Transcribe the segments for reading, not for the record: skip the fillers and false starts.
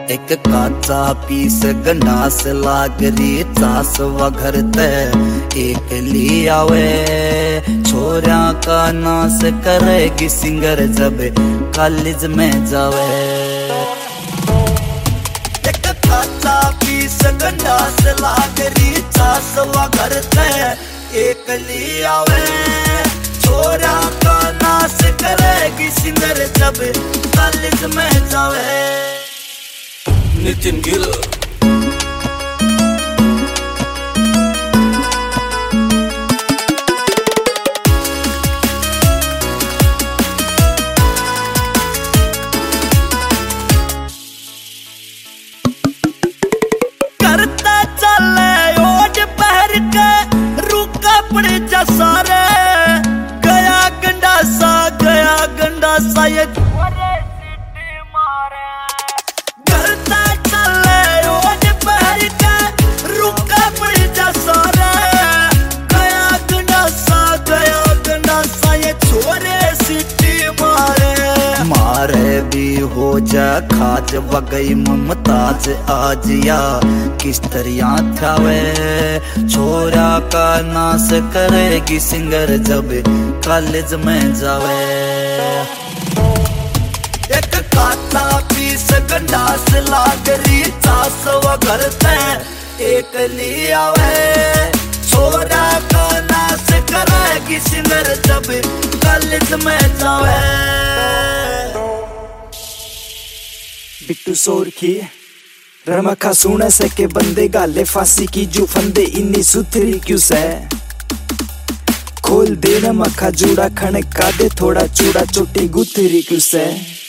एक काचा पीस गंडास लागरी चासवा घर ते एक ली आवे छोरा का नाश करेगी सिंगर जब कॉलेज में जावे। एक काचा पीस गंडास लागरी चासवा घर ते एक ली आवे छोरा का नाश करेगी सिंगर जब कॉलेज में जावे। नितिन गिल करता चले ओज पहर के रुका पड़े जा सारे गया गंडासा ये करता चले ओज पहर के रुका पड़े जा सारे गया गंडासा ये छोरे सिटी मारे भी हो जा खाज वगई मुमताज आज या किस तरह थावे छोरा का नाश करेगी सिंगर जब कॉलेज में जावे। एक काता पीस गंडास लागरी चासवा घर ते एक ली आवे छोरा का नाश करेगी सिंगर जब कॉलेज में जावे। बिट्टू सोरखी रमखा सुन सके बंदे गाले फांसी की जो फंदे इन्नी सुथरी क्यों से खोल दे रमखा जूड़ा खणका दे थोड़ा चूड़ा चोटी गुथरी क्यों से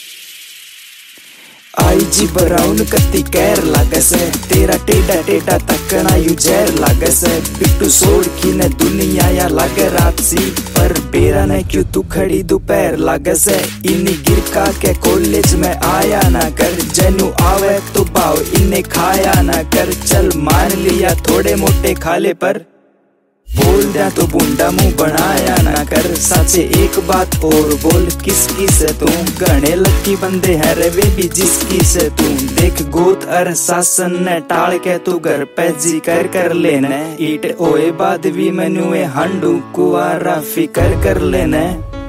आई जी ब्राउन कत्ती कैर लागे से तेरा टेढ़ा टेढ़ा तकना यू जहर लागे से। बिट्टू सोरखी ने दुनिया या लागे रात सी पर बेरा ने क्यों तू खड़ी दोपहर लागे से। इन्हीं गिरका के कॉलेज में आया ना कर जनु आवे तो भाव इन्हें खाया ना कर। चल मान लिया थोड़े मोटे खाले पर बोल दिया तो बूंदा मुंह बनाया ना कर। साचे एक बात और बोल किसकी से तू गणे लकी बंदे है रे वे भी जिसकी से तू देख गोत अर शासन ने टाल के तू घर पे जी कर लेने ईट ओए बाद भी मनुए हांडू कुआरा फिकर कर लेने।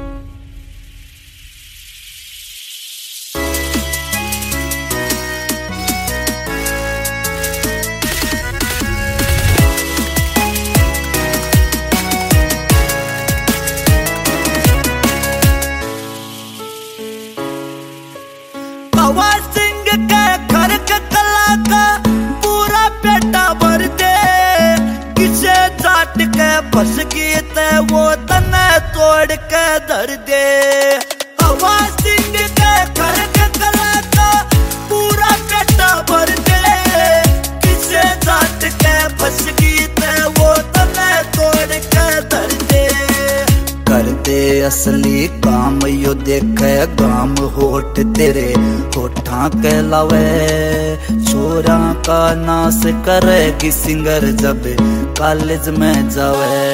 सिंह के घर के कला का पूरा पेटा भर दे किसे चाट के फंस गई ते वो तने तोड़ के धर दे। हवा सिंह के घर के कला का पूरा पेटा भर दे किसे चाट के फंस गई ते वो तने तोड़ के धर दे। करते असली काम यो देखे गाम होठ तेरे होठा कहलावे छोरा का नाश करेगी सिंगर जब कॉलेज में जावे।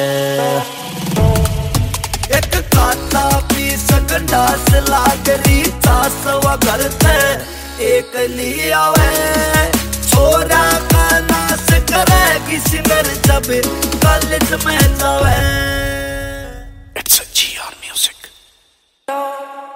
एक काता पीस गंडास लागरी चासवा घर ते एक ली आवे छोरा का नाश करेगी सिंगर जब कॉलेज में जावे। It's a GR Music.